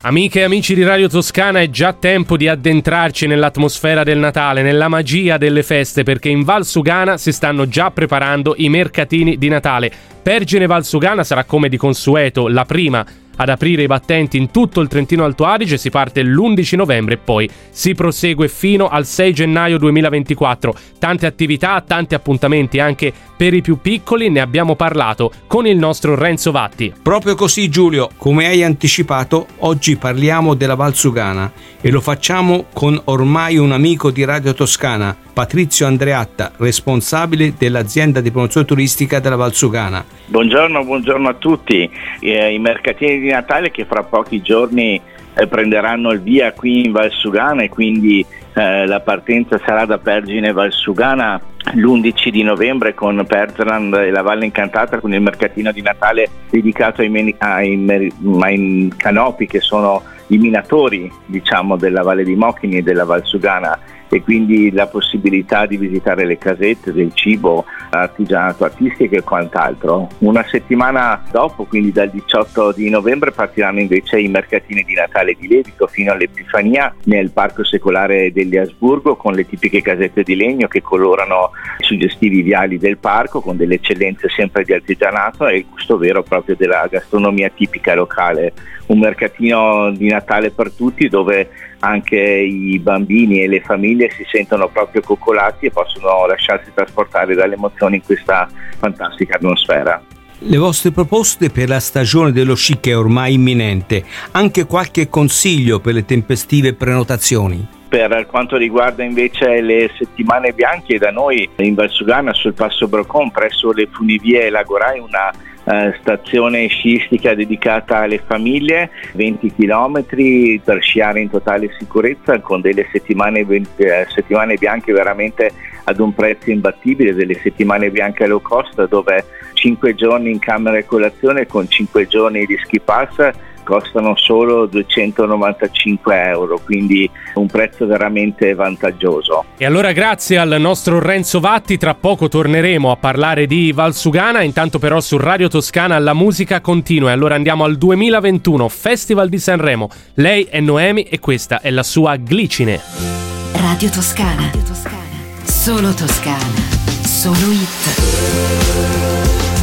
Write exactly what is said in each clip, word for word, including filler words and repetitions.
Amiche e amici di Radio Toscana, è già tempo di addentrarci nell'atmosfera del Natale, nella magia delle feste, perché in Valsugana si stanno già preparando i mercatini di Natale. Pergine Valsugana sarà, come di consueto, la prima ad aprire i battenti in tutto il Trentino Alto Adige. Si parte l'undici novembre e poi si prosegue fino al sei gennaio duemilaventiquattro. Tante attività, tanti appuntamenti anche per i più piccoli, ne abbiamo parlato con il nostro Renzo Vatti. Proprio così, Giulio, come hai anticipato, oggi parliamo della Valsugana e lo facciamo con ormai un amico di Radio Toscana, Patrizio Andreatta, responsabile dell'azienda di promozione turistica della Valsugana. Buongiorno, buongiorno a tutti. Eh, I mercatini di Natale che fra pochi giorni eh, prenderanno il via qui in Valsugana, e quindi eh, la partenza sarà da Pergine Valsugana l'undici di novembre con Perzerland e la Valle Incantata, con il mercatino di Natale dedicato ai, meni- ai, ai canopi, che sono i minatori, diciamo, della Valle di Mochini e della Valsugana, e quindi la possibilità di visitare le casette del cibo, artigianato artistico e quant'altro. Una settimana dopo, quindi dal diciotto di novembre, partiranno invece i mercatini di Natale di Levico fino all'Epifania nel Parco Secolare degli Asburgo, con le tipiche casette di legno che colorano i suggestivi viali del parco, con delle eccellenze sempre di artigianato e il gusto vero proprio della gastronomia tipica locale. Un mercatino di Natale per tutti, dove anche i bambini e le famiglie si sentono proprio coccolati e possono lasciarsi trasportare dalle emozioni in questa fantastica atmosfera. Le vostre proposte per la stagione dello sci, che è ormai imminente, anche qualche consiglio per le tempestive prenotazioni? Per quanto riguarda invece le settimane bianche, da noi in Valsugana, sul Passo Brocon, presso le funivie Lagorai, una eh, stazione sciistica dedicata alle famiglie, venti chilometri per sciare in totale sicurezza, con delle settimane, eh, settimane bianche veramente ad un prezzo imbattibile, delle settimane bianche low cost, dove cinque giorni in camera e colazione con cinque giorni di ski pass costano solo duecentonovantacinque euro, quindi un prezzo veramente vantaggioso. E allora grazie al nostro Renzo Vatti, tra poco torneremo a parlare di Valsugana. Intanto però su Radio Toscana la musica continua, e allora andiamo al duemilaventuno Festival di Sanremo. Lei è Noemi e questa è la sua Glicine. Radio Toscana, Radio Toscana. Solo Toscana, solo hit.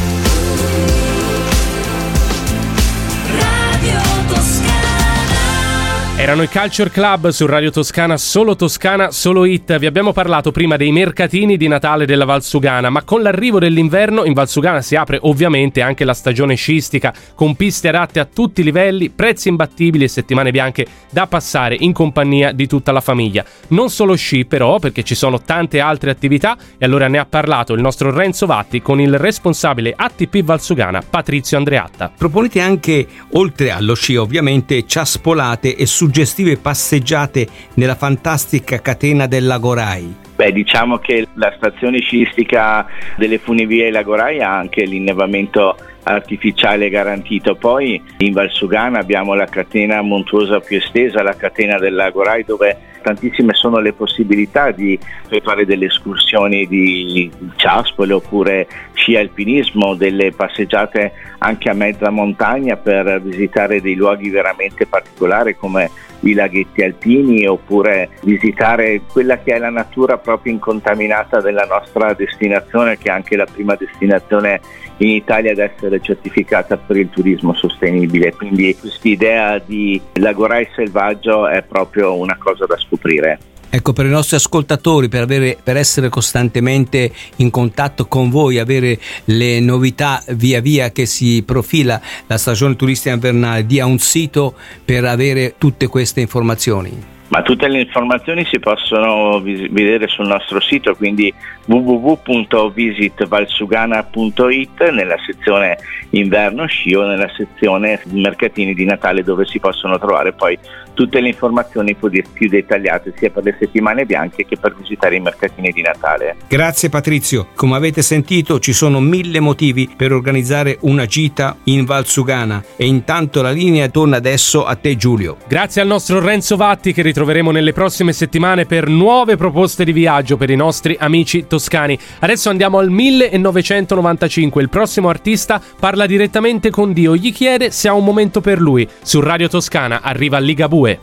Erano i Culture Club su Radio Toscana, solo Toscana, solo hit. Vi abbiamo parlato prima dei mercatini di Natale della Valsugana, ma con l'arrivo dell'inverno in Valsugana si apre ovviamente anche la stagione sciistica, con piste adatte a tutti i livelli, prezzi imbattibili e settimane bianche da passare in compagnia di tutta la famiglia. Non solo sci però, perché ci sono tante altre attività, e allora ne ha parlato il nostro Renzo Vatti con il responsabile A T P Valsugana, Patrizio Andreatta. Proponete anche, oltre allo sci ovviamente, ciaspolate e suggestive passeggiate nella fantastica catena del Lagorai. Beh, diciamo che la stazione sciistica delle funivie Lagorai ha anche l'innevamento artificiale garantito. Poi in Valsugana abbiamo la catena montuosa più estesa, la catena del Lagorai, dove tantissime sono le possibilità di fare delle escursioni di ciaspole oppure sci alpinismo, delle passeggiate anche a mezza montagna per visitare dei luoghi veramente particolari come i laghetti alpini, oppure visitare quella che è la natura proprio incontaminata della nostra destinazione, che è anche la prima destinazione in Italia ad essere certificata per il turismo sostenibile. Quindi quest'idea di Lagorai selvaggio è proprio una cosa da scoprire. Ecco, per i nostri ascoltatori, per avere, per essere costantemente in contatto con voi, avere le novità via via che si profila la stagione turistica invernale, dia un sito per avere tutte queste informazioni. Ma tutte le informazioni si possono vis- vedere sul nostro sito, quindi w w w punto visit valsugana punto i t nella sezione inverno sci o nella sezione mercatini di Natale, dove si possono trovare poi tutte le informazioni più dettagliate sia per le settimane bianche che per visitare i mercatini di Natale. Grazie Patrizio, come avete sentito ci sono mille motivi per organizzare una gita in Valsugana, e intanto la linea torna adesso a te Giulio. Grazie al nostro Renzo Vatti, che ritorna ritroveremo nelle prossime settimane per nuove proposte di viaggio per i nostri amici toscani. Adesso andiamo al millenovecentonovantacinque. Il prossimo artista parla direttamente con Dio, gli chiede se ha un momento per lui. Su Radio Toscana arriva Ligabue.